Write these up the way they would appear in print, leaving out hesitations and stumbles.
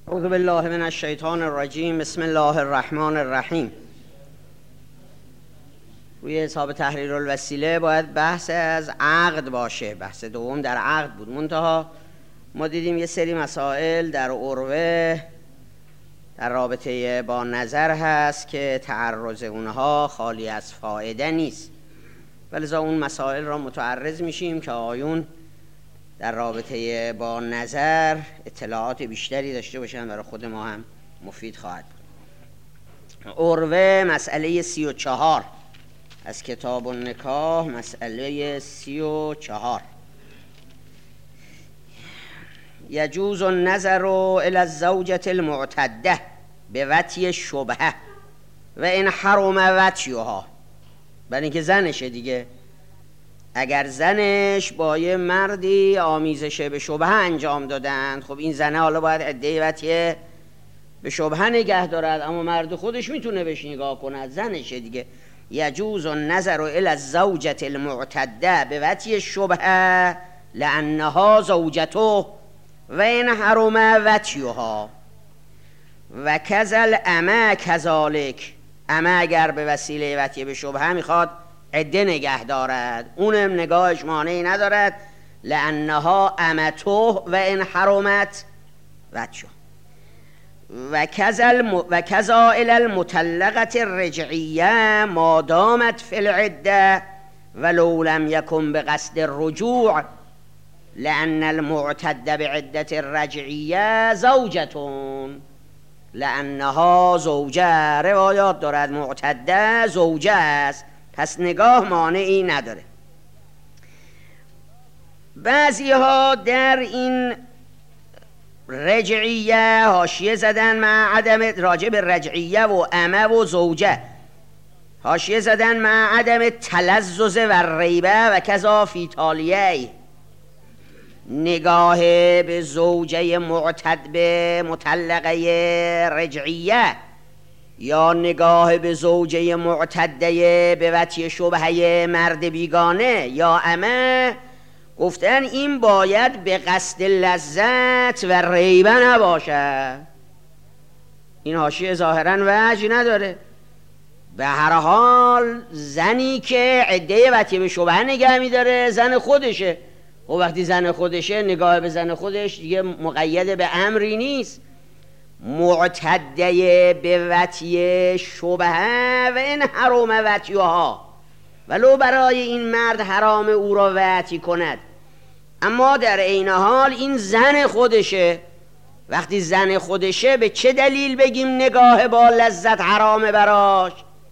اعوذ بالله من الشیطان الرجیم. بسم الله الرحمن الرحیم. روی حساب تحریر الوسیله باید بحث از عقد باشه، بحث دوم در عقد بود. منتها ما دیدیم یه سری مسائل در عروه در رابطه با نظر هست که تعرض اونها خالی از فایده نیست، ولذا اون مسائل را متعرض میشیم که آیون در رابطه با نظر اطلاعات بیشتری داشته باشن، برای خود ما هم مفید خواهد بود. عروه مسئله 34 از کتاب النکاح، مسئله 34. یجوز النظر الی الزوجة المعتده بوطی شبهه و این حرم وطیها، برای اینکه زنشه دیگه. اگر زنش با یه مردی آمیزش به شبهه انجام دادند، خب این زنه حالا باید عده وطی به شبهه نگه دارد، اما مرد خودش میتونه بهش نگاه کند، زنشه دیگه. یجوز النظر الی الزوجة المعتده بوطی شبهه لانها زوجته و این حرم وطیها و کذل امه کذالک. امه اگر به وسیله وطی به شبهه میخواد عده نگه دارد، اونم نگاهش مانعی ندارد، لانها امته و این حرمت وطیها و کذا الی المطلقة الرجعیه ما دامت فی العده ولو لم یکن بقصد الرجوع لأن المعتد بعدة الرجعیه زوجتون لأنها زوجه. روایات دارد معتده زوجه است، پس نگاه مانعی نداره. بعضی ها در این رجعیه حاشیه زدن مع عدم، راجع به رجعیه و امه و زوجه حاشیه زدن مع عدم تلذذ و ریبه و کذا فی تالیه. نگاه به زوجه معتد به مطلقه رجعیه یا نگاه به زوجه معتده به وطی شبهه مرد بیگانه یا امه، گفتن این باید به قصد لذت و ریبه نباشه. این حاشیه ظاهرا وجه نداره. به هر حال زنی که عده وطی به شبهه نگه میداره زن خودشه، و وقتی زن خودشه نگاه به زن خودش دیگه مقید به امری نیست. معتده به وطی شبهه و این حرام وطیها، ولو برای این مرد حرام او را وطی کند، اما در عین حال این زن خودشه. وقتی زن خودشه به چه دلیل بگیم نگاه با لذت حرامه براش؟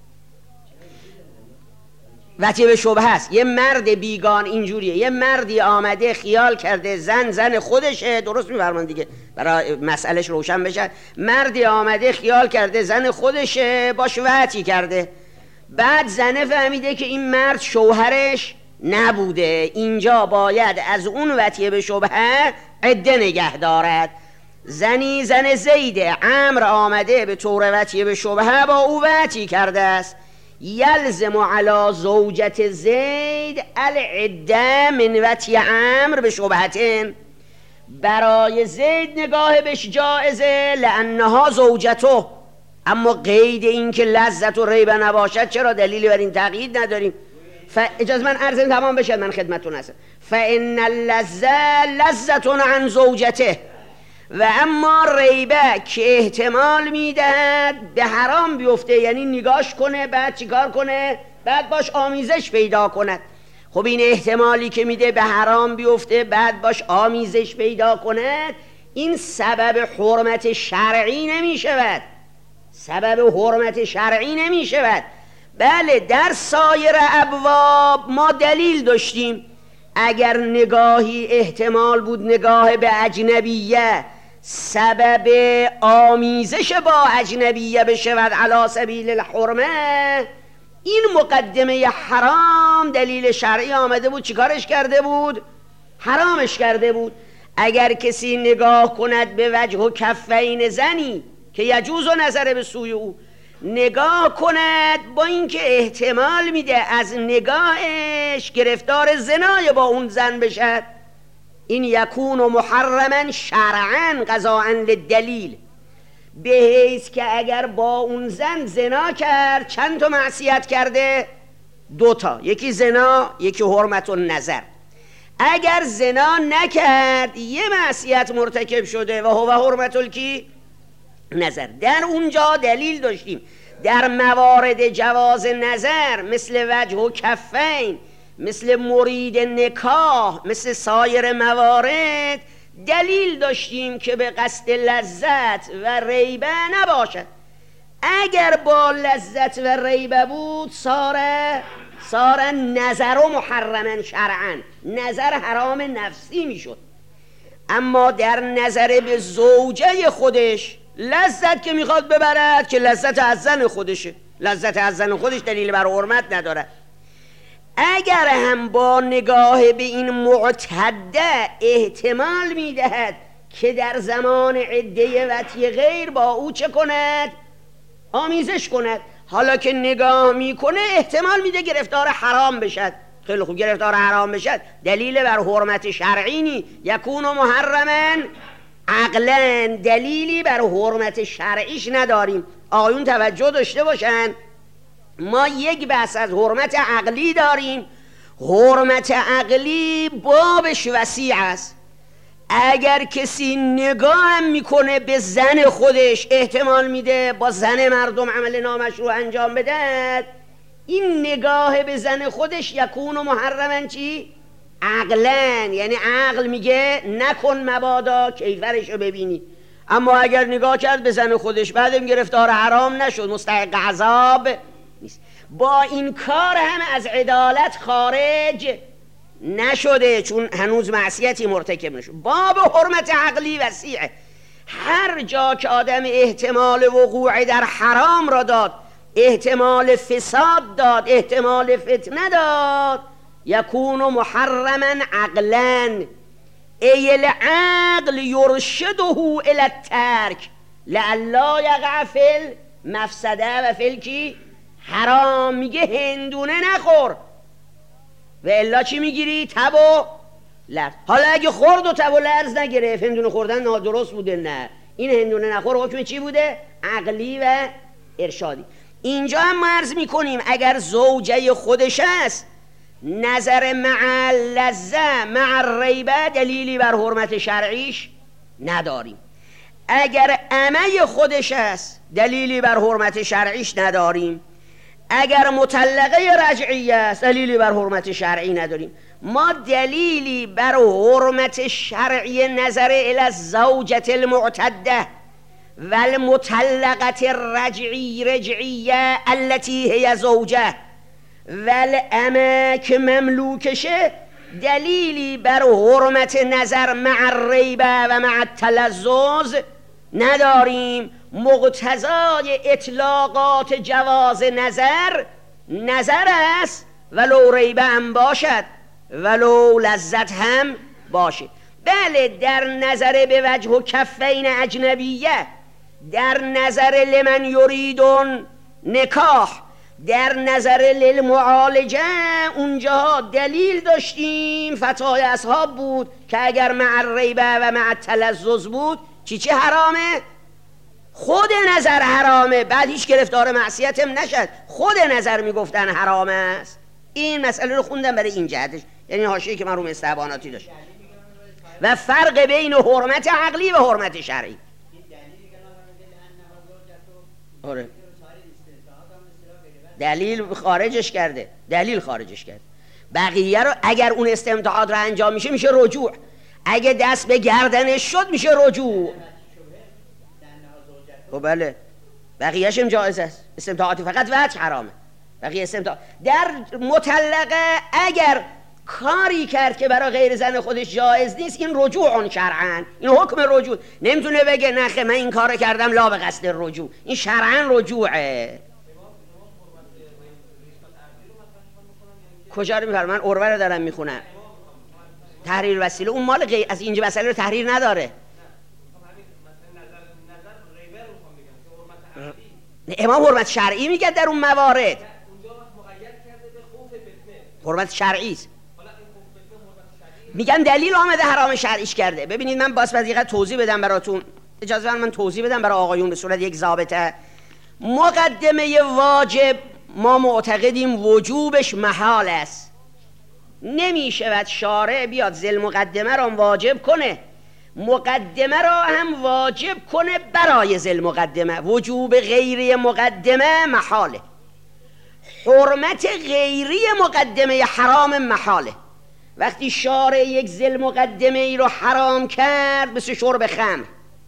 وطی به شبهه است. یه مرد بیگان اینجوریه، یه مردی آمده خیال کرده زن خودشه، درست می‌فرمان دیگه برای مسئلهش روشن بشه. مردی آمده خیال کرده زن خودشه، باش وطی کرده، بعد زنه فهمیده که این مرد شوهرش نبوده، اینجا باید از اون وطی به شبهه عده نگه دارد. زنی زن زیده، عمر آمده به طور وطی به شبهه با او وطی کرده است، یلزم علی زوجت زید العده من وطی عمر به شبهتن. برای زید نگاه بهش جائزه لانها زوجته، اما قید این که لذت و ریبه نباشد چرا؟ دلیلی بر این تقیید نداریم. اجازه من عرضم تمام بشد، من خدمتون هستم. فان اللذة لذة عن زوجته، و اما ریبه که احتمال میدهد به حرام بیفته، یعنی نگاش کنه بعد چیکار کنه؟ بعد باش آمیزش پیدا کند. خب این احتمالی که میده به حرام بیفته بعد باش آمیزش پیدا کند، این سبب حرمت شرعی نمیشود، سبب حرمت شرعی نمیشود. بله در سایر ابواب ما دلیل داشتیم، اگر نگاهی احتمال بود نگاه به اجنبیه سبب آمیزش با اجنبیه بشود علی سبیل الحرمه، این مقدمه حرام دلیل شرعی آمده بود چیکارش کرده بود؟ حرامش کرده بود. اگر کسی نگاه کند به وجه و کفین زنی که یجوز و نظر به سوی او، نگاه کند با اینکه احتمال میده از نگاهش گرفتار زنای با اون زن بشد، این یکون محرما شرعا قضاء للدلیل، به حیث که اگر با اون زن زنا کرد چند تا معصیت کرده؟ 2 تا، یکی زنا یکی حرمت النظر. اگر زنا نکرد 1 معصیت مرتکب شده و هو حرمت الکی نظر. در اونجا دلیل داشتیم در موارد جواز نظر مثل وجه و کفین، مثل مرید نکاح، مثل سایر موارد دلیل داشتیم که به قصد لذت و ریبه نباشد. اگر با لذت و ریبه بود صار نظر و محرما شرعا، نظر حرام نفسی میشد. اما در نظر به زوجه خودش لذت که میخواد ببرد که لذت از زن خودشه، لذت از زن خودش دلیل بر حرمت نداره. اگر هم با نگاه به این معتده احتمال میدهد که در زمان عده وطی غیر با او چه کند؟ آمیزش کند. حالا که نگاه میکنه احتمال میده گرفتار حرام بشد. خیلی خوب، گرفتار حرام بشد دلیل بر حرمت شرعی نی، یکون محرما عقلا، دلیلی بر حرمت شرعیش نداریم. آقایون توجه داشته باشن، ما یک بحث از حرمت عقلی داریم. حرمت عقلی بابش وسیع است. اگر کسی نگاه میکنه به زن خودش، احتمال میده با زن مردم عمل نامشروع انجام بدهد، این نگاه به زن خودش یکون محرما چی؟ عقلن، یعنی عقل میگه نکن مبادا کیفرشو ببینی. اما اگر نگاه کرد به زن خودش بعدم گرفتار حرام نشد، مستحق عذاب نیست. با این کار هم از عدالت خارج نشده، چون هنوز معصیتی مرتکب نشد. باب حرمت عقلی وسیعه. هر جا که آدم احتمال وقوع در حرام را داد، احتمال فساد داد، احتمال فتنه داد، یکون محرما عقلا، ای العقل یرشده الی الترک لئلا یقع فی المفسده و فی الکی حرام. میگه هندونه نخور و الا چی میگیری؟ تب و لرز. حالا اگه خورد و تب و لرز نگرفت، هندونه خوردن نادرست بوده؟ نه، این هندونه نخور حکم چی بوده؟ عقلی و ارشادی. اینجا هم ما عرض میکنیم اگر زوجه خودش است، نظر مع لذه مع الریبه دلیلی بر حرمت شرعیش نداریم. اگر عمه خودش است دلیلی بر حرمت شرعیش نداریم. اگر مطلقه رجعیه است دلیلی بر حرمت شرعی نداریم. ما دلیلی بر حرمت شرعی نظر الی الزوجة المعتده و المطلقه رجعیه التي هی زوجه و الامه که مملوکشه دلیلی بر حرمت نظر مع الریبه و مع التلذذ نداریم. مقتضای اطلاقات جواز نظر است، ولو ریبه هم باشد ولو لذت هم باشه. بله، در نظر به وجه و کفین اجنبیه، در نظر لمن یریدون نکاح، در نظر للمعالجه، اونجا دلیل داشتیم. فتوای اصحاب بود که اگر مع الریبه و مع التلذذ بود چی حرامه؟ خود نظر حرامه، بعد هیچ گرفتار معصیت هم نشد. خود نظر میگفتن حرام است. این مسئله رو خوندم برای این جهتش، یعنی حاشیه که من رو مستحباناتی داشت. و فرق بین حرمت عقلی و حرمت شرعی. آره، دلیل خارجش کرده، دلیل خارجش کرده. بقیه رو اگر اون استمتاعات رو انجام میشه رجوع. اگه دست به گردنش شد میشه رجوع. خب بله، بقیه‌اش هم جایز است. استمتاعاتی فقط وجه حرامه، بقیه استمتاع. در مطلقه اگر کاری کرد که برای غیر زن خودش جایز نیست، این رجوع شرعاً، این حکم رجوع. نمیتونه بگه نخه من این کار کردم لا به قصد رجوع، این شرعاً رجوعه. کجا رو میفرمان؟ من عروه رو دارم میخونم. تحریر وسیله اون مال غیر از اینجا مسئله رو تحریر نداره. امام حرمت شرعی میگه در اون موارد. حرمت شرعی است. میگن دلیل آمده حرام شرعیش کرده. ببینید من باز وظیفه توضیح بدم براتون. اجازه من توضیح بدم برای آقایون به صورت یک ضابطه. مقدمه واجب ما معتقدیم وجوبش محال است، نمی شود شارع بیاد ذل مقدمه را واجب کنه، مقدمه را هم واجب کنه برای ذل مقدمه. وجوب غیری مقدمه محاله، حرمت غیری مقدمه حرام محاله. وقتی شارع یک ذل مقدمه ای رو حرام کرد مثل شرب خمر،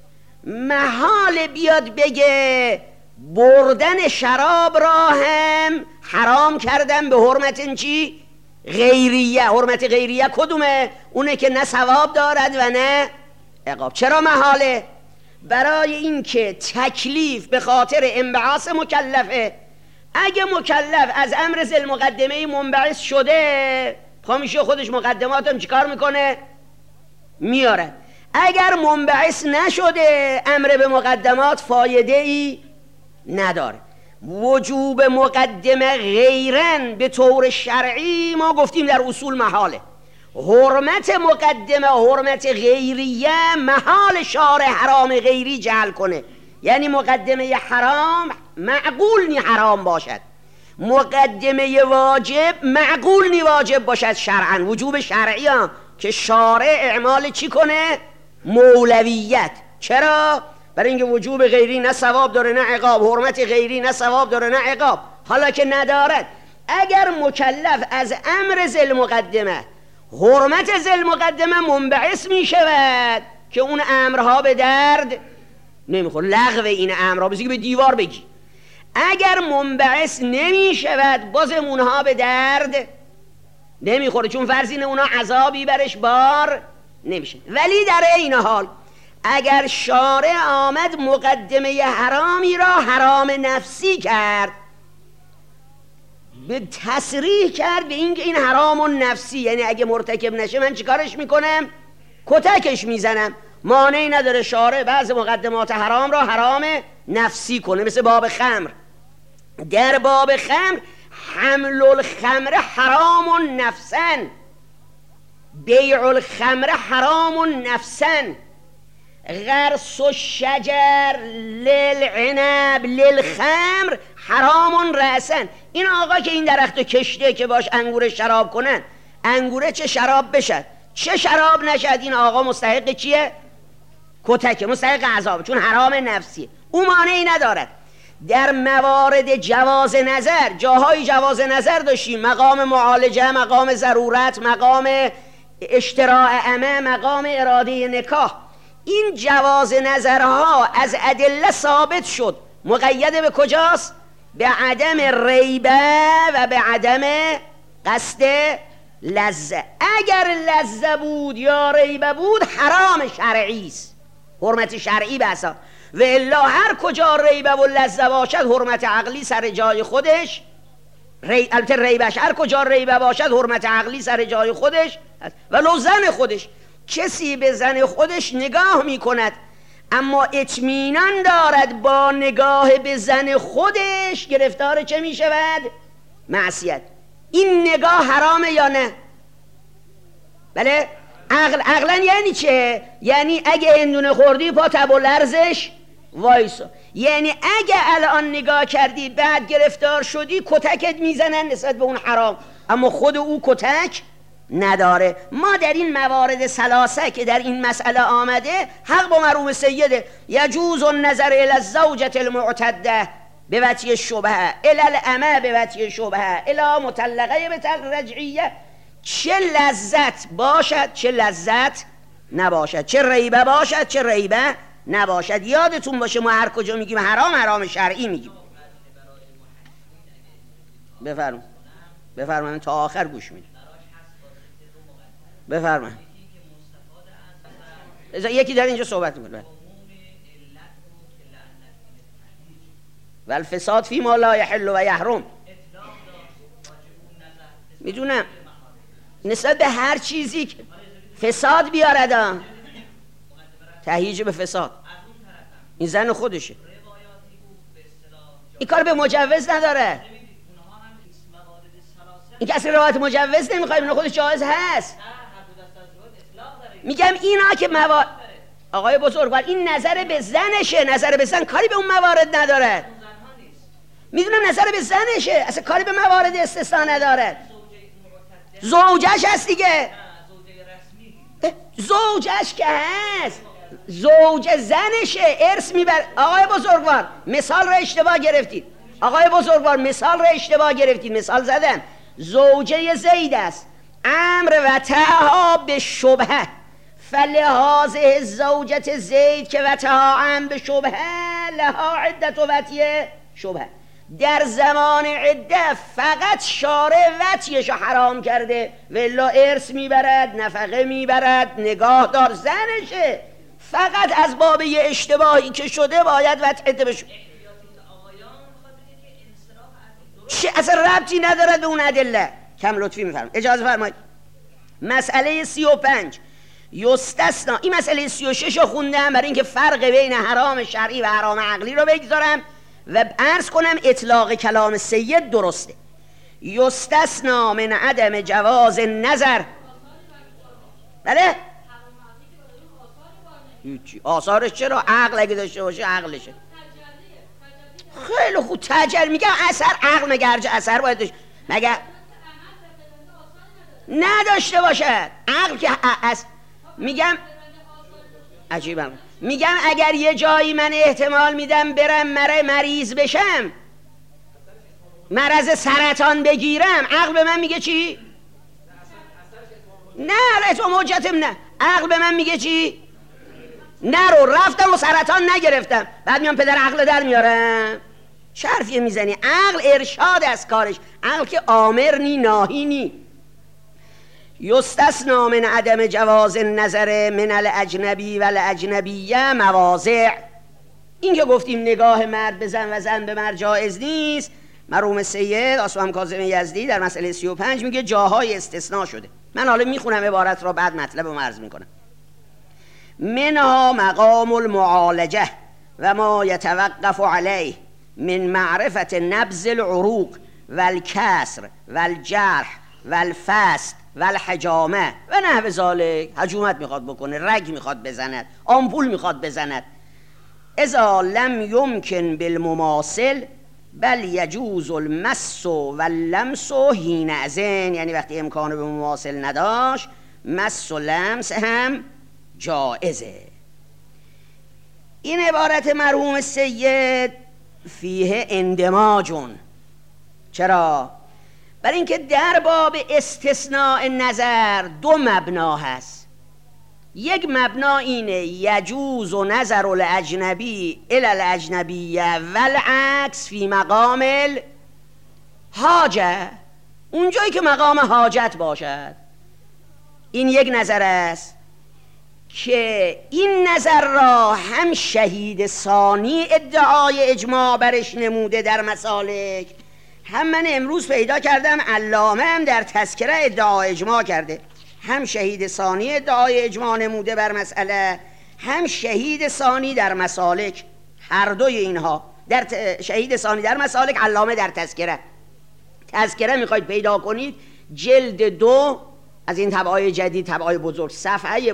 محال بیاد بگه بردن شراب را هم حرام کردن به حرمت چی؟ غیریه. حرمت غیریه کدومه؟ اونه که نه ثواب دارد و نه عقاب. چرا محاله؟ برای اینکه تکلیف به خاطر انبعاث مکلفه. اگه مکلف از امر ذل مقدمه منبعث شده، پامیشه خودش مقدماتم چیکار میکنه؟ میاره. اگر منبعث نشده امر به مقدمات فایده ای نداره. وجوب مقدمه غیرن به طور شرعی ما گفتیم در اصول محاله. حرمت مقدمه حرمت غیریه محال شارع حرام غیری جعل کنه، یعنی مقدمه حرام معقول نی حرام باشد، مقدمه واجب معقول نی واجب باشد شرعا. وجوب شرعی هم که شارع اعمال چی کنه؟ مولویت. چرا؟ برای اینکه وجوب غیری نه ثواب داره نه عقاب، حرمت غیری نه ثواب داره نه عقاب. حالا که ندارد، اگر مکلف از امر ذل مقدمه حرمت ذل مقدمه منبعث می شود که اون امرها به درد نمیخور، لغو این امرها بزنی به دیوار بگی. اگر منبعث نمی شود بازم اونها به درد نمیخوره، چون فرض اینه اونها عذابی برش بار نمیشه. ولی در این حال اگر شارع آمد مقدمه حرامی را حرام نفسی کرد، به تصریح کرد به اینکه این حرام نفسی، یعنی اگه مرتکب نشه من چیکارش میکنم؟ کتکش میزنم. مانعی نداره شارع بعض مقدمات حرام را حرام نفسی کنه، مثل باب خمر. در باب خمر حمل الخمر حرام نفسا، بیع الخمر حرام نفسا، غرس الشجر للعنب للخمر حرام رأسا. این آقا که این درخت کشته که باش انگور شراب کنن، انگوره چه شراب بشد چه شراب نشد، این آقا مستحق چیه؟ کتک، مستحق عذاب، چون حرام نفسی. او مانعی ندارد. در موارد جواز نظر، جاهای جواز نظر داشتیم، مقام معالجه، مقام ضرورت، مقام اشتراع عمه، مقام اراده نکاح. این جواز نظرها از ادله ثابت شد. مقید به کجاست؟ به عدم ریبه و به عدم قصد لذه. اگر لذه بود یا ریبه بود حرام شرعی است، حرمت شرعی بسا. و الا هر کجا ریبه و لذه باشد حرمت عقلی سر جای خودش. البته ریبش هر کجا ریبه باشد حرمت عقلی سر جای خودش ولو زن خودش. کسی به زن خودش نگاه می کند اما اطمینان دارد با نگاه به زن خودش گرفتار چه می شود؟ معصیت. این نگاه حرامه یا نه؟ بله؟ عقلا یعنی چه؟ یعنی اگه هندونه خوردی پا تب و لرزش وایسا. یعنی اگه الان نگاه کردی بعد گرفتار شدی کتکت میزنن نسبت به اون حرام، اما خود او کتک نداره. ما در این موارد ثلاثه که در این مسئله آمده حق با مرحوم سیده یجوز النظر الی الزوجة المعتده به وجه شبهه الی الامه به وجه شبهه الی مطلقه به طلق رجعیه. چه لذت باشد چه لذت نباشد، چه ریبه باشد چه ریبه نباشد. یادتون باشه ما هر کجا میگیم حرام حرام شرعی میگیم. بفرمایید تا آخر گوش میدیم. بفرمایید. یکی در اینجا صحبت میکنه. و الفساد فی ما لا یحل و یحرم. میدونم نسبت به هر چیزی که فساد بیارد تهییج به فساد، این زن خودشه، این کار به مجوز نداره. این کسی روایت مجوز نمیخواد، این خودش جایز هست. میگم اینا که آقای بزرگوار این نظر به زنشه، نظر به زن کاری به اون موارد ندارد. میدونم نظر به زنشه، اصلا کاری به موارد استثنا ندارد. زوجش هست دیگه، زوجش که هست، زوج زنشه، ارث میبر. آقای بزرگوار مثال رو اشتباه گرفتید. آقای بزرگوار مثال رو اشتباه گرفتید. مثال زدم زوجه زید است، امر و تها به شبهه، فلحاظ زوجت زید که و تها ام به شبهه لها عدت و وطیه شبهه. در زمان عده فقط شارع وطیشو حرام کرده، ولا ارث میبرد، نفقه میبرد، نگاه دار زنشه، فقط از باب یه اشتباهی که شده باید وطع عده بشه. چه اصلا ربطی ندارد به اون ادله. کم لطفی میفرمایید، اجازه فرمایید. مسئله 35 یستثنا، این مسئله 36 رو خوندم برای اینکه فرق بین حرام شرعی و حرام عقلی رو بگذارم و عرض کنم اطلاق کلام سید درسته. یستثنا من عدم جواز نظر. بله آثارش چرا؟ عقل اگه داشته باشه عقلشه. خیلی خوب تجل میگم اثر عقل مگرج اثر باید داشته مگر نداشته باشد عقل که میگم عجیبم. میگم اگر یه جایی من احتمال میدم برم مریض بشم، مرض سرطان بگیرم، عقل به من میگه چی؟ نه تو حجتم نه، عقل به من میگه چی؟ نرو، رفتم و سرطان نگرفتم، بعد میام پدر عقل در میارم. چه حرفیه میزنی؟ عقل ارشاد از کارش، عقل که آمر نی ناهی نی. یستثنا من عدم جواز نظر من الاجنبی و الاجنبیه مواضع. این که گفتیم نگاه مرد به زن و زن به مرد جایز نیست، مرحوم سید آصفهم کاظم یزدی در مسئله 35 میگه جاهای استثناء شده. من حالا میخونم عبارت را، بعد مطلب رو عرض میکنم. منها مقام المعالجه و ما یتوقف علیه من معرفت نبض العروق و الکسر و الجرح و الفست و الحجامه و نحو ذالک. حجومت میخواد بکنه، رگ میخواد بزند، آمپول میخواد بزند. اذا لم یمکن بالمماثل بل یجوز المس و اللمس حینئذ، یعنی وقتی امکان به مماثل نداشت مس و لمس هم جائزه. این عبارت مرحوم سید فیه اندماجون. چرا؟ برای اینکه در باب استثناء نظر دو مبنا هست. یک مبنا اینه یجوز و نظر الاجنبی الی الاجنبیه والعکس فی مقام الحاجه، اونجایی که مقام حاجت باشد. این یک نظر است که این نظر را هم شهید ثانی ادعای اجماع برش نموده در مسالک، هم من امروز پیدا کردم علامه هم در تذکره ادعای اجماع کرده. هم شهید ثانی ادعای اجماع نموده بر مسئله، هم شهید ثانی در مسالک. هر دوی اینها در شهید ثانی در مسالک، علامه در تذکره. تذکره میخواید پیدا کنید جلد 2 از این طبعای جدید، طبعای بزرگ، صفحه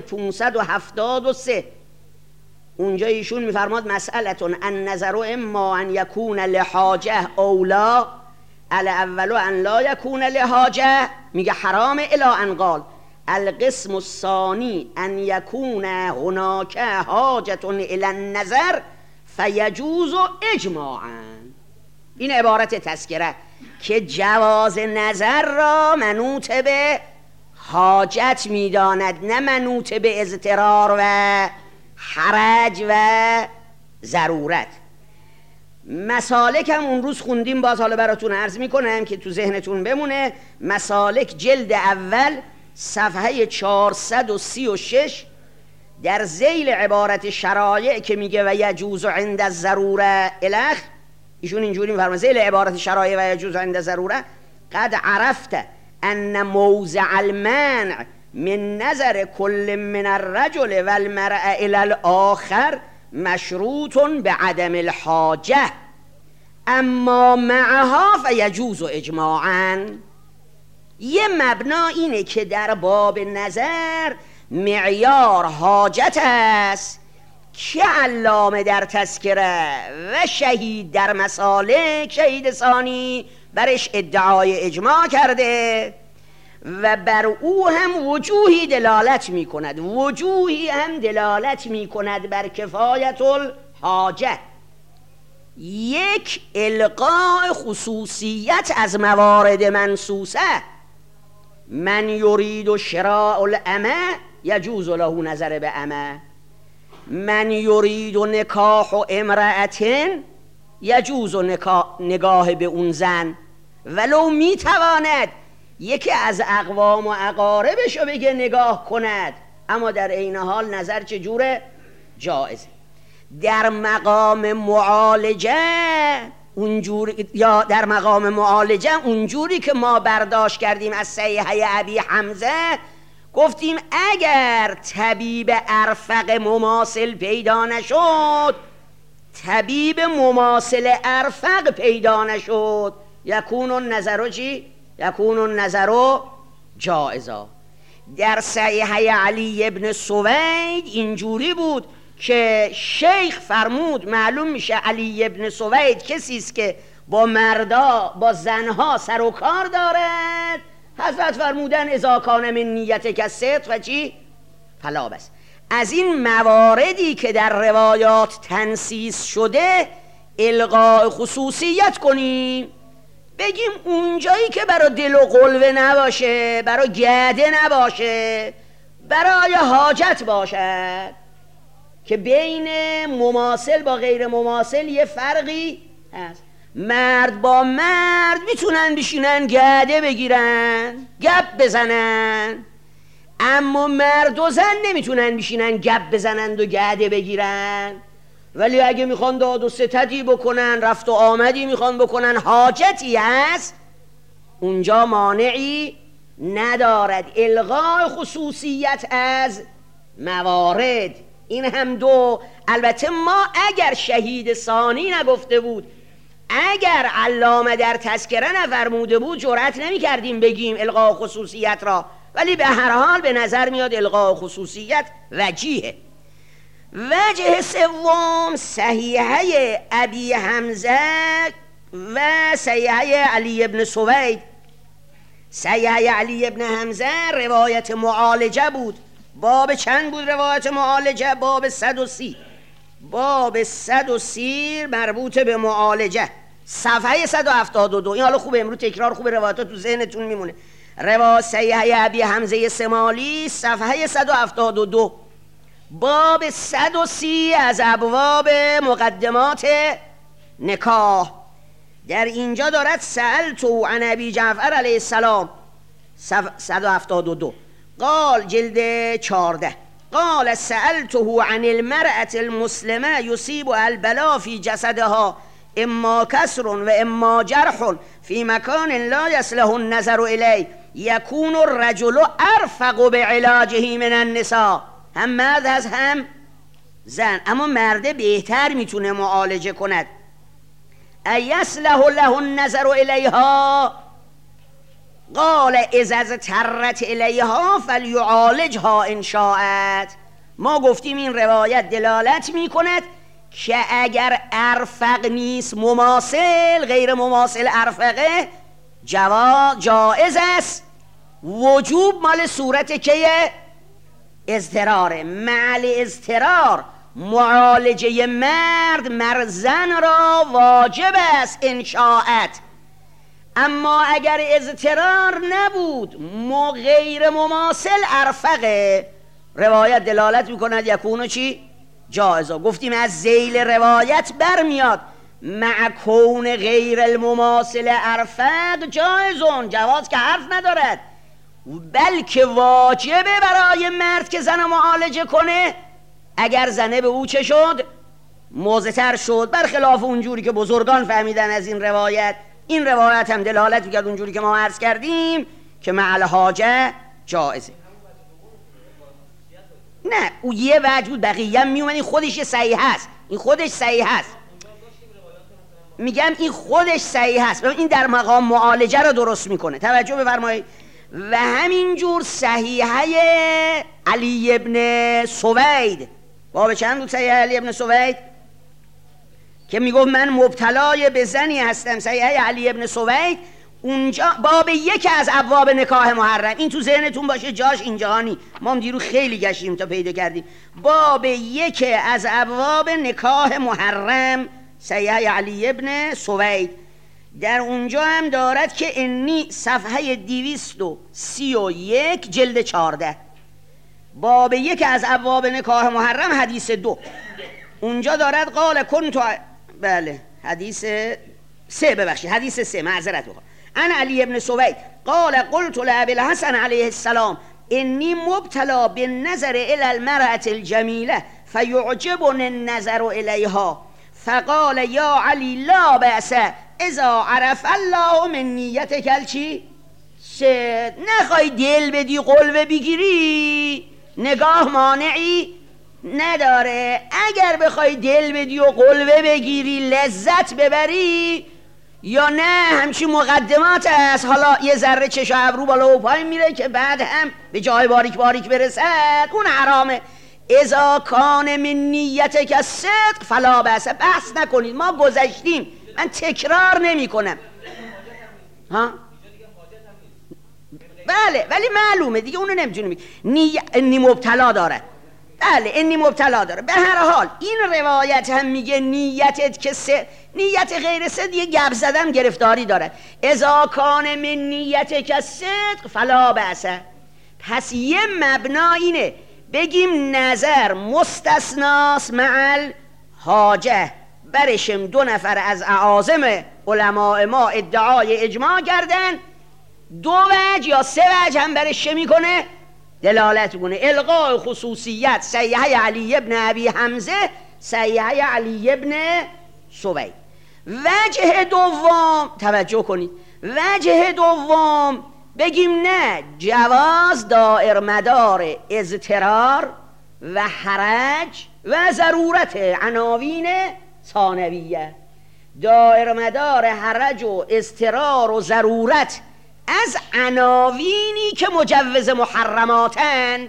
573. اونجا ایشون میفرماد مسئلتون النظر اما ان یکون لحاجه اولا الاول ان لا یکون لحاجه، میگه حرام الی ان قال القسم الثانی ان یکون هناک حاجه الی النظر فیجوز اجماعا. این عبارت تذکره که جواز نظر را منوط به حاجت میداند، نه منوط به اضطرار و حرج و ضرورت. مسالک هم اون روز خوندیم، باز حالا براتون عرض میکنم که تو ذهنتون بمونه. مسالک جلد اول صفحه 436 در ذیل عبارت شرایع که میگه و یجوز عند الضروره الخ، ایشون اینجوری میفرمایند ذیل عبارت شرایع و یجوز عند الضروره قد عرفت ان موضع المنع من نظر کل من الرجل والمرأة الى الاخر مشروط بعدم الحاجه اما معها فیجوز اجماعا. یه مبنا اینه که در باب نظر معیار حاجت است، که علامه در تذکره و شهید در مسالک، شهید ثانی برش ادعای اجماع کرده و بر او هم وجوهی دلالت می کند، وجوهی هم دلالت می کند بر کفایت الحاجه. یک، القاء خصوصیت از موارد منصوصه، من یرید شراء الامه یجوز له نظر به امه، من یرید نکاح امرأة یجوز نگاه به اون زن، ولو میتواند یکی از اقوام و اقاربشو بگه نگاه کند، اما در عین حال نظر چجوره؟ جائزه. در مقام معالجه اونجوری، یا در مقام معالجه اونجوری که ما برداشت کردیم از صحیحه ابی حمزه، گفتیم اگر طبیب ارفق مماثل پیدا نشد، طبیب مماثل ارفق پیدا نشد، یکون النظر چی؟ یکون النظر جائزا. در صحیحه علی ابن سوید اینجوری بود که شیخ فرمود معلوم میشه علی ابن سوید کسی است که با مردا با زنها سر و کار دارد. حضرت فرمودن اذا کان من نیت کالصدق و چی؟ فلا بس. از این مواردی که در روایات تنصیص شده الغاء خصوصیت کنیم، بگیم اونجایی که برای دل و قلوه نباشه، برای گده نباشه، برای حاجت باشد، که بین مماثل با غیر مماثل یه فرقی هست. مرد با مرد میتونن بشینن گده بگیرن، گپ بزنن، اما مرد و زن نمیتونن بشینن گپ بزنن و گده بگیرن. ولی اگه میخوان داد و ستدی بکنن، رفت و آمدی میخوان بکنن، حاجتی هست، اونجا مانعی ندارد الغاء خصوصیت از موارد. این هم دو. البته ما اگر شهید ثانی نگفته بود، اگر علامه در تذکره نفرموده بود، جرأت نمی کردیم بگیم الغاء خصوصیت را، ولی به هر حال به نظر میاد الغاء خصوصیت وجیه. وجه سوم صحیحه ابی حمزه و صحیحه علی ابن سوید. صحیحه علی ابن حمزه روایت معالجه بود. باب چند بود روایت معالجه؟ باب 130. باب 130 مربوط به معالجه، صفحه 172. این حالا خوب امروز تکرار خوب روایتات تو ذهنتون میمونه. روایت صحیحه ابی حمزه سمالی صفحه 172، باب 130 از ابواب مقدمات نکاح. در اینجا دارد سألتو عن ابی جعفر علیه السلام 172 قال جلد 14 قال سألته عن المرأة المسلمة يصيب البلاء في جسدها اما كسر و اما جرح في مكان لا يصلح النظر إليه يكون الرجل ارفق بعلاجه من النساء. هم مرد هست هم زن، اما مرده بهتر میتونه معالجه کند. ایصلح له النظر الیها قال اذا اضطرت الیها فلیعالجها ان شاءت. ما گفتیم این روایت دلالت میکند که اگر ارفق نیست مماثل، غیر مماثل ارفقه، جائز است. وجوب مال صورت که اضطراره. مع اضطرار معالجه مرد زن را واجب است ان شاءت. اما اگر اضطرار نبود، غیر مماثل ارفقه، روایت دلالت میکند یکونو چی؟ جائزه. گفتیم از ذیل روایت برمیاد مع کون غیر المماثل ارفق جایزون، جواز که حرف ندارد، بلکه واجبه برای مرد که زن معالجه کنه اگر زنه به او چه شد؟ موزه‌تر شد، برخلاف اونجوری که بزرگان فهمیدن از این روایت. این روایت هم دلالت می‌کرد اونجوری که ما عرض کردیم که مع الحاجه جائزه. نه او یه وجه بود، بقیه هم میومد. این خودش صحیح هست، این خودش صحیح هست. میگم این خودش صحیح هست، این در مقام معالجه رو درست میکنه. توجه بفرمایید. و همینجور صحیحه علی ابن سوید باب چند بود صحیح علی ابن سوید که میگفت من مبتلای به زنی هستم، صحیح علی ابن سوید. اونجا باب یک از ابواب نکاح محرم، این تو ذهنتون باشه، جاش اینجا نی، ما هم دیرو خیلی گشتیم تا پیدا کردیم. باب یک از ابواب نکاح محرم صحیح علی ابن سوید، در اونجا هم دارد که انی صفحه 231 جلد 14، باب یک از ابواب نکاح محرم حدیث 2، اونجا دارد قال کنت، بله حدیث 3 ببخشید، حدیث 3 معذرت بخوام. انا علی ابن سوید قال قلت لابی الحسن علیه السلام انی مبتلا بالنظر الی المرأة الجمیله فیعجبنی النظر الیها فقال یا علی لا بأس اذا عرف الله من نیتک الچی صدق. نخوای دل بدی قلوه بگیری نگاه مانعی نداره، اگر بخوای دل بدی و قلوه بگیری لذت ببری یا نه همچین مقدمات است، حالا یه ذره چشم ابرو بالا و پایین میره که بعد هم به جای باریک باریک برسد، اون حرامه. اذا کان من نیتک الصدق فلا بأس. بحث نکنید، ما گذشتیم، من تکرار نمی کنم ها. بله ولی معلومه دیگه، اونو نمیتونیم انی مبتلا دارد، بله انی مبتلا داره. به هر حال این روایت هم میگه نیتت که نیت غیر صدق یه گپ زدن گرفتاری داره. اذا کان من نیتک الصدق فلا بأس. پس یه مبنا اینه بگیم نظر مستثناست مع الحاجه. برشم 2 نفر از اعاظم علماء ما ادعای اجماع کردن، 2 وجه یا 3 وجه هم برش میکنه دلالت کنه. الغاء خصوصیت صحیح علی ابن ابی حمزه صحیح علی ابن سوید. وجه دوم توجه کنید، وجه دوم بگیم نه جواز دائر مدار اضطرار و حرج و ضرورت عناوین ثانویه. دائر مدار حرج و اضطرار و ضرورت از عناوینی که مجوز محرماتند،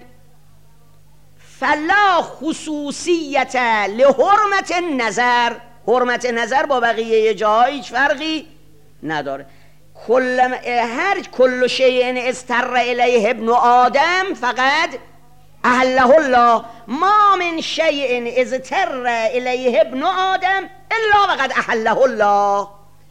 فلا خصوصیت لحرمت نظر. حرمت نظر با بقیه جاهای هیچ فرقی نداره. کل شیء استر الیه ابن آدم فقط احله الله، ما من شیء استر الیه ابن آدم الا فقد احله الله.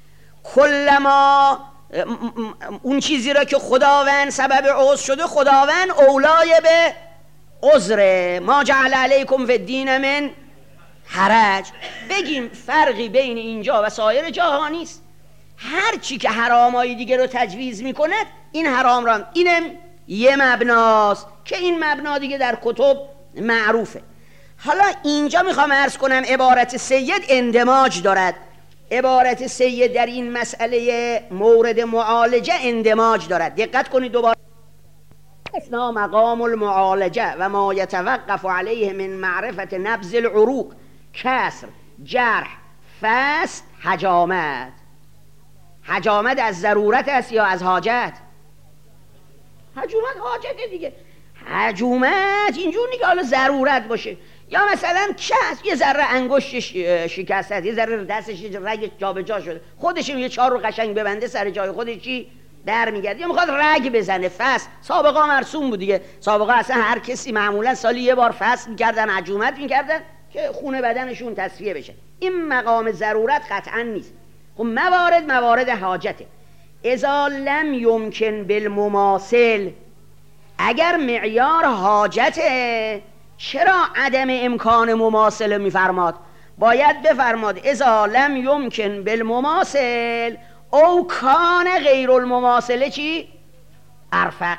کلما اون چیزی را که خداوند سبب عذر شده، خداوند اولای به عذره. ما جعل علیکم فی الدین من حرج. بگیم فرقی بین اینجا و سایر جاها نیست. هر چی که حرامای دیگه رو تجویز میکند این حرام را، اینم یه مبناست که این مبنا دیگه در کتب معروفه. حالا اینجا میخوام عرض کنم عبارت سید اندماج دارد. عبارت سید در این مسئله مورد معالجه اندماج دارد. دقت کنید دوباره. اسنا مقام المعالجه و ما یتوقف علیه من معرفت نبض العروق، کسر، جرح، فست، حجامت. حجامت از ضرورت است یا از حاجت؟ حجامت حاجت دیگه. حجامت اینجور نیست که حالا ضرورت باشه، یا مثلا یه ذره انگشتش شکسته، یه ذره دستش رگ جابجا شده، خودش یه 4 رو قشنگ ببنده سر جای خودش چی در میگرد، یا میخواد رگ بزنه، فصل. سابقا مرسوم بود دیگه، سابقا اصلا هر کسی معمولا سالی یه بار فصل میکردن، حجامت میکردن که خون بدنشون تصفیه بشه. این مقام ضرورت قطعا نیست. خب موارد حاجته. اذا لم یمکن بالمماثل، اگر معیار حاجته چرا عدم امکان مماثله میفرماد؟ باید بفرماد اذا لم یمکن بالمماثل او کان غیر المماثله چی؟ ارفق.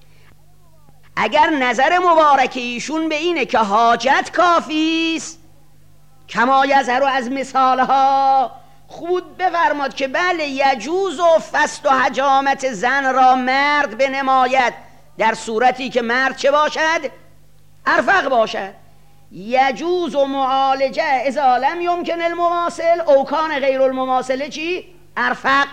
اگر نظر مبارک ایشون به اینه که حاجت کافیست، کما یظهر از مثالها، خود بفرماد که بله یجوز و فست و حجامت زن را مرد بنماید در صورتی که مرد چه باشد؟ ارفق باشد. یجوز و معالجه اذا لم یمکن المماثل او کان غیر المماثله چی؟ ارفق.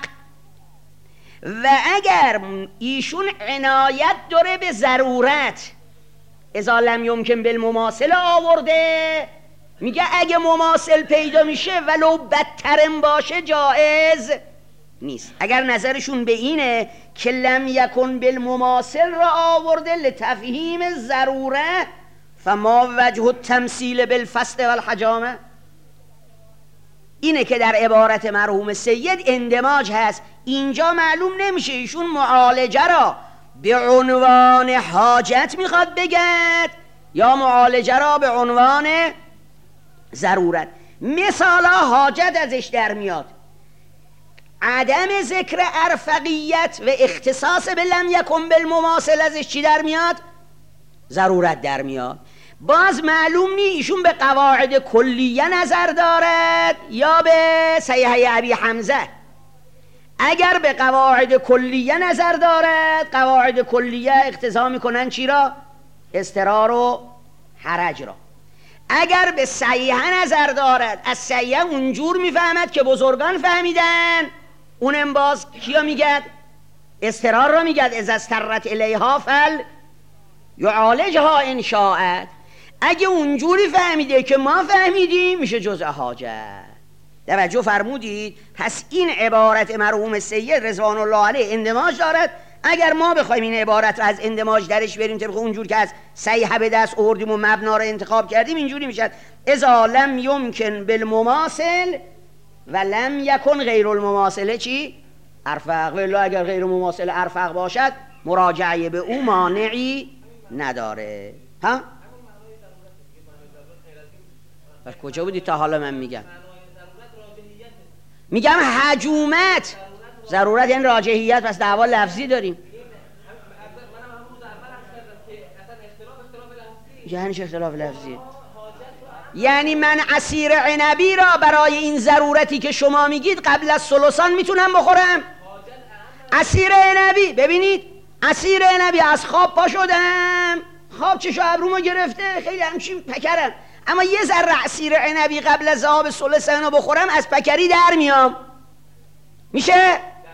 و اگر ایشون عنایت داره به ضرورت اذا لم یمکن بالمماثل آورده، میگه اگه مماثل پیدا میشه ولو بدترم باشه جایز نیست. اگر نظرشون به اینه که لم یکن بالمماثل را آورده لتفهیم ضروره، فما وجه التمثیل بالفسد والحجامه، اینه که در عبارت مرحوم سید اندماج هست. اینجا معلوم نمیشه ایشون معالجه را به عنوان حاجت میخواد بگد یا معالجه را به عنوان ضرورت. مثالا حاجت ازش در میاد، عدم ذکر ارفقیت و اختصاص به لم یکن بالمماثل ازش چی در میاد؟ ضرورت در میاد. باز معلوم نی ایشون به قواعد کلیه نظر دارد یا به صحیحه ابی حمزه. اگر به قواعد کلیه نظر دارد، قواعد کلیه اقتضا میکنن چی را؟ اضطرار و حرج را. اگر به صحیحه نظر دارد، از صحیحه اونجور میفهمد که بزرگان فهمیدن، اونم باز کیا میگد؟ اضطرار را میگد. اذا استرت الیها فل یعالجها ان شاءت. اگه اونجوری فهمیده که ما فهمیدیم میشه جزء حاجت. توجه فرمودید؟ پس این عبارت مرحوم سید رضوان الله علیه اندماج دارد. اگر ما بخوایم این عبارت رو از اندماج درش بریم طبق اونجور که از صحیحه به دست آوردیم و مبنا رو انتخاب کردیم، اینجوری میشد اذا لم یمکن بالمماثل و لم یکن غیر المماثله چی؟ ارفق. ولی اگر غیر مماثل ارفق باشد مراجعه به او مانعی نداره. ها؟ پس کجا بودی تا حالا من میگم حجومت ضرورت یعنی راجحیت، پس دعوا لفظی داریم. یعنی اختلاف لفظی، یعنی من عصیر عنبی را برای این ضرورتی که شما میگید قبل از ثلثان میتونم بخورم؟ عصیر عنبی، ببینید عصیر عنبی، از خواب پا شدم، خواب چشو ابرومو گرفته، خیلی همچین پکرم، اما یه ذره عصیر عنبی قبل از ذهاب ثلث اینو بخورم از پکری در میام، میشه؟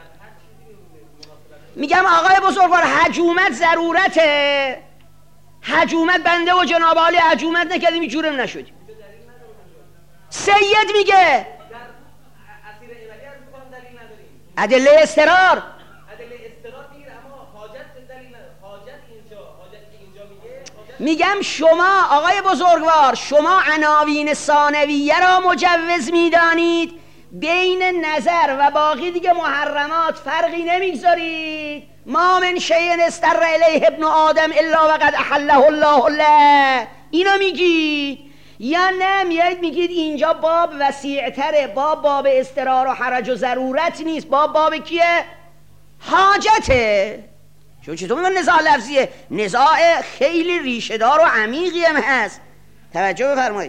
میگم آقای بزرگوار حجومت ضرورته، حجومت بنده و جناب عالی حجومت نکردیم جورم نشدیم. سید میگه ادله استرار میگم شما آقای بزرگوار شما عناوین ثانویه را مجوز میدانید، بین نظر و باقی دیگه محرمات فرقی نمیگذارید. ما من شیء استر الیه ابن آدم الا وقد احله الله له، اینو میگید یا نه میایید میگید اینجا باب وسیع‌تره، باب استرار و حرج و ضرورت نیست، باب کیه؟ حاجته. چطور میگن نزاع لفظیه؟ نزاع خیلی ریشه دار و عمیقی هم هست. توجه بفرمایید.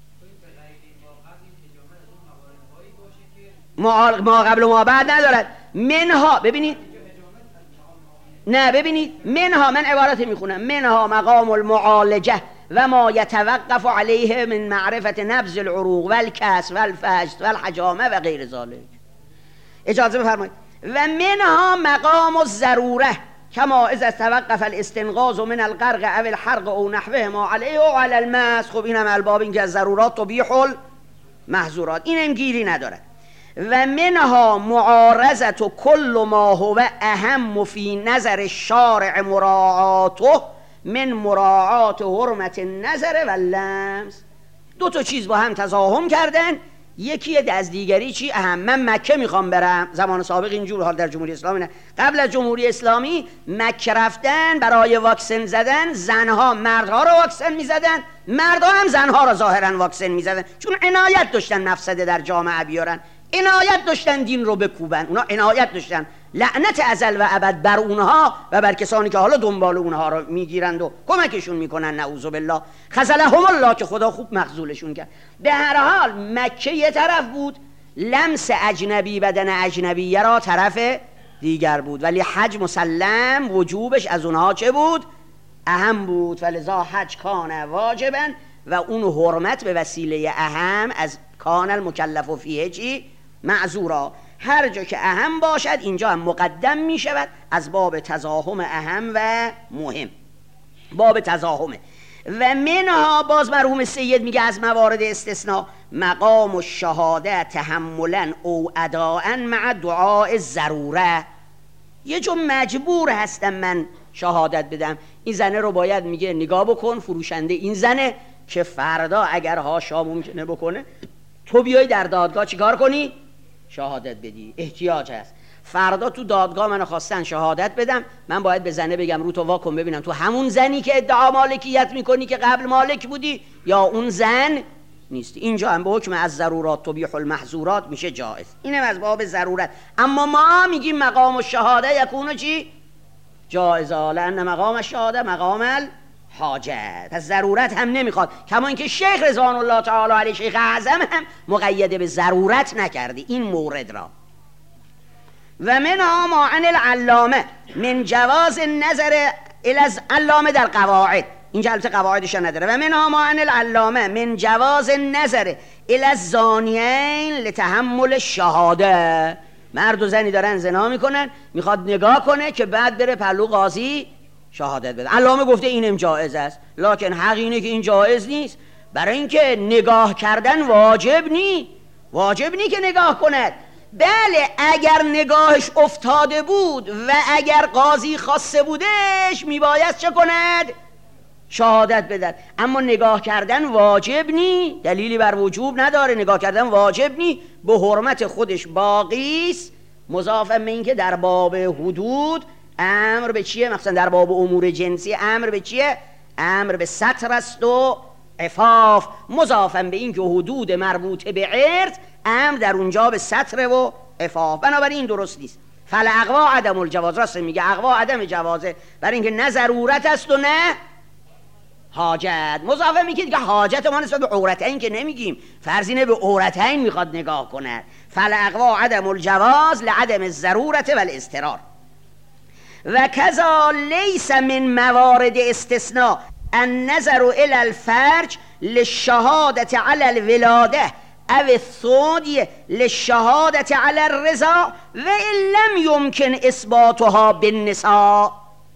ما قبل و ما بعد ندارد. منها ببینید، نه ببینید منها، من عبارت میخونم، منها مقام المعالجه و ما یتوقف علیه من معرفت نبض العروق والکسر والفجر والحجامه و غیر ذلك. اجازه بفرمایید. و منها مقام الضروره کما اذا توقف الاستنقاذ من الغرق او الحرق او نحوه ما علیه و علی المس. خب اینم الباب این که از ضرورات تبیح المحظورات، اینم گیری ندارد. و منها معارضت کل ما هو اهم فی نظر الشارع مراعاته من مراعات حرمت النظر و اللمس. دو تا چیز با هم تزاحم کردن، یکی از دیگری چی اهم. من مکه میخوام برم، زمان سابق اینجور، حال در جمهوری اسلامی نه، قبل از جمهوری اسلامی مکه رفتن برای واکسن زدن، زنها مردها رو واکسن میزدن، مردها هم زنها رو ظاهرا واکسن میزدن، چون عنایت داشتن مفسده در جامعه بیارن، عنایت داشتن دین رو بکوبن، اونا عنایت داشتن. لعنت ازل و ابد بر اونها و بر کسانی که حالا دنبال اونها رو میگیرند و کمکشون میکنن، نعوذ بالله، خذلهم الله، که خدا خوب مخذولشون کرد. به هر حال مکه یه طرف بود، لمس اجنبی بدن اجنبیه را طرف دیگر بود، ولی حج مسلم وجوبش از اونها چه بود؟ اهم بود. فلذا حج کان واجبا و اون حرمت به وسیله اهم از کان المکلف فیه چی؟ معذورا. هر جا که اهم باشد اینجا هم مقدم می شود از باب تزاحم اهم و مهم. باب تزاحمه. و منها باز مرحوم سید میگه از موارد استثناء مقام و شهاده تحملا او اداء مع دعاء ضروره. یه جو مجبور هستم من شهادت بدم، این زنه رو باید میگه نگاه بکن، فروشنده این زنه که فردا اگر هاشا ممکنه بکنه تو بیای در دادگاه چیکار کنی؟ شهادت بدی. احتیاج هست. فردا تو دادگاه منو خواستن شهادت بدم، من باید به زنه بگم رو تو واکن ببینم تو همون زنی که ادعا مالکیت میکنی که قبل مالک بودی یا اون زن نیستی. اینجا هم به حکم از ضرورات تبیح المحظورات میشه جائز. اینم از باب ضرورت. اما ما میگیم مقام الشهاده یکون چی؟ جائزا، لان مقام الشهاده مقام الحاجت. از ضرورت هم نمیخواد، کما اینکه شیخ رضوان الله تعالی علیه شیخ اعظم هم مقید به ضرورت نکرده این مورد را. و منها ما عن العلامه من جواز النظر الی علامه در قواعد، اینجا البته قواعدش نداره. و منها ما عن العلامه من جواز النظر الی الزانیین لتحمل الشهاده. مرد و زنی دارن زنا میکنن، میخواد نگاه کنه که بعد بره پلو قاضی شهادت بده. علامه گفته اینم جایز است، لکن حق اینه که این جایز نیست، برای اینکه نگاه کردن واجب نی که نگاه کند. بله اگر نگاهش افتاده بود و اگر قاضی خواسته بودش میباید چه کند؟ شهادت بدهد. اما نگاه کردن واجب نی، دلیلی بر وجوب نداره، نگاه کردن واجب نی، به حرمت خودش باقی است. مضافاً به این که در باب حدود امر به چیه؟ مثلا در باب امور جنسی امر به چیه؟ امر به ستر است و عفاف. مضافاً به این که حدود مربوطه به عرض امر در اونجا به ستر و عفاف، بنابراین این درست نیست. فالاقوا عدم الجواز، راست میگه اقوا عدم جوازه، برای اینکه نه ضرورت است و نه حاجت. مضافه میگه که حاجت ما نسبت به عورتین که نمیگیم، فرض اینه به عورتین میخواد نگاه کنه. فالاقوا عدم الجواز لعدم الضرورت والاضطرار. و کذا لیس من موارد استثناء النظر الى الفرج للشهادة على الولاده او الثدی للشهادة على الرضا و ان لم يمكن اثباتها بالنساء.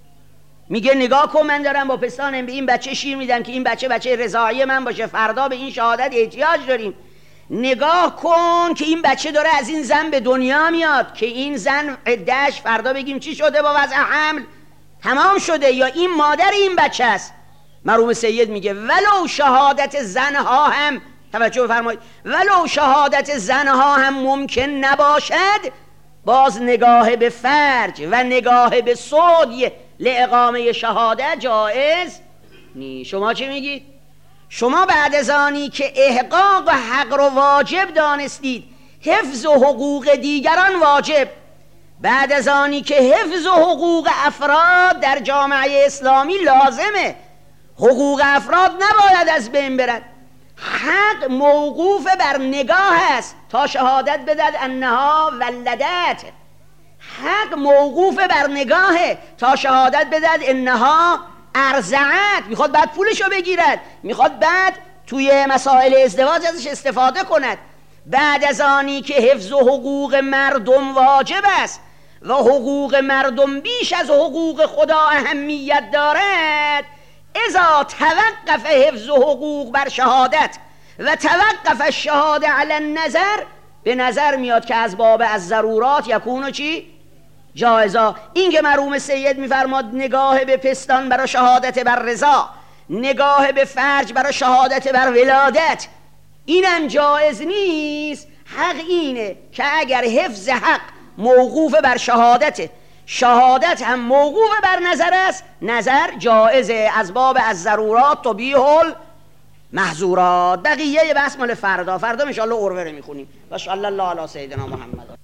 میگه نگاه کن من دارم با پستانم به این بچه شیر میدم که این بچه رضاعی من باشه، فردا به این شهادت احتیاج داریم. نگاه کن که این بچه داره از این زن به دنیا میاد، که این زن عده‌اش فردا بگیم چی شده با وضع حمل تمام شده، یا این مادر این بچه است. مرحوم سید میگه ولو شهادت زنها هم، توجه بفرمایید، ولو شهادت زنها هم ممکن نباشد، باز نگاه به فرج و نگاه به صدی لاقامه شهادت جایز نی. شما چی میگید؟ شما بعد از آنی که احقاق و حق رو واجب دانستید، حفظ و حقوق دیگران واجب، بعد از آنی که حفظ و حقوق افراد در جامعه اسلامی لازمه، حقوق افراد نباید از بین برد، حق موقوف بر نگاه است تا شهادت بدهد انها ولدت، حق موقوف بر نگاهه تا شهادت بدهد انها ارضعت، میخواد بعد پولشو بگیرد، میخواد بعد توی مسائل ازدواج ازش استفاده کند. بعد از آنی که حفظ و حقوق مردم واجب است و حقوق مردم بیش از حقوق خدا اهمیت دارد، اذا توقف حفظ و حقوق بر شهادت و توقف الشهاده علی النظر، به نظر میاد که از باب از ضرورات یکونو چی؟ جایزا. این که مرحوم سید میفرماد نگاه به پستان برای شهادت بر رضا، نگاه به فرج برای شهادت بر ولادت، اینم جایز نیست. حق اینه که اگر حفظ حق موقوف بر شهادت، شهادت هم موقوف بر نظر است، نظر جایزه، از باب از ضرورات تبیح المحظورات. بقیه بحث مال فردا ان شاء الله عروه رو میخونیم. و صلی الله علی سیدنا محمد.